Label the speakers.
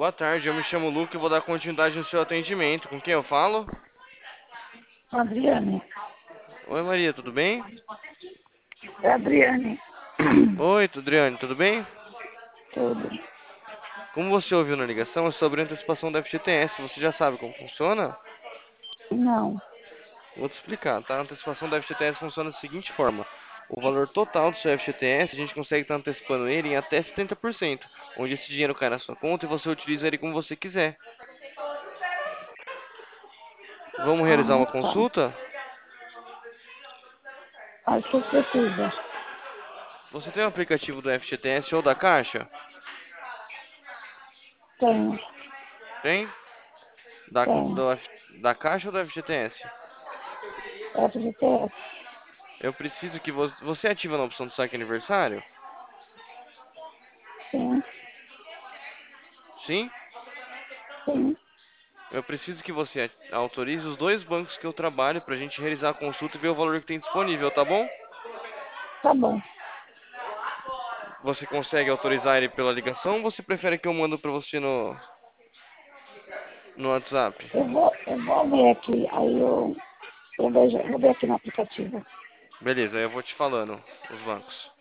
Speaker 1: Boa tarde, eu me chamo Luca e vou dar continuidade no seu atendimento. Com quem eu falo?
Speaker 2: Adriane.
Speaker 1: Oi, Maria, tudo bem?
Speaker 2: É Adriane.
Speaker 1: Oi, Adriane, tudo bem?
Speaker 2: Tudo.
Speaker 1: Como você ouviu na ligação, é sobre a antecipação da FGTS. Você já sabe como funciona?
Speaker 2: Não.
Speaker 1: Vou te explicar, tá? A antecipação da FGTS funciona da seguinte forma: o valor total do seu FGTS, a gente consegue estar antecipando ele em até 70%, onde esse dinheiro cai na sua conta e você utiliza ele como você quiser. Vamos realizar
Speaker 2: Ah,
Speaker 1: uma
Speaker 2: tá.
Speaker 1: consulta?
Speaker 2: Acho que precisa.
Speaker 1: Você tem o aplicativo do FGTS ou da Caixa?
Speaker 2: Tenho.
Speaker 1: Tem? Da,
Speaker 2: Tenho.
Speaker 1: do F- da Caixa ou do FGTS?
Speaker 2: FGTS?
Speaker 1: Eu preciso que você ativa na opção do saque aniversário?
Speaker 2: Sim.
Speaker 1: Sim?
Speaker 2: Sim.
Speaker 1: Eu preciso que você autorize os dois bancos que eu trabalho para a gente realizar a consulta e ver o valor que tem disponível, tá bom?
Speaker 2: Tá bom.
Speaker 1: Você consegue autorizar ele pela ligação ou você prefere que eu mando para você no WhatsApp?
Speaker 2: Eu vou ver aqui. Aí eu vejo. Eu vou ver aqui no aplicativo.
Speaker 1: Beleza, eu vou te falando os bancos.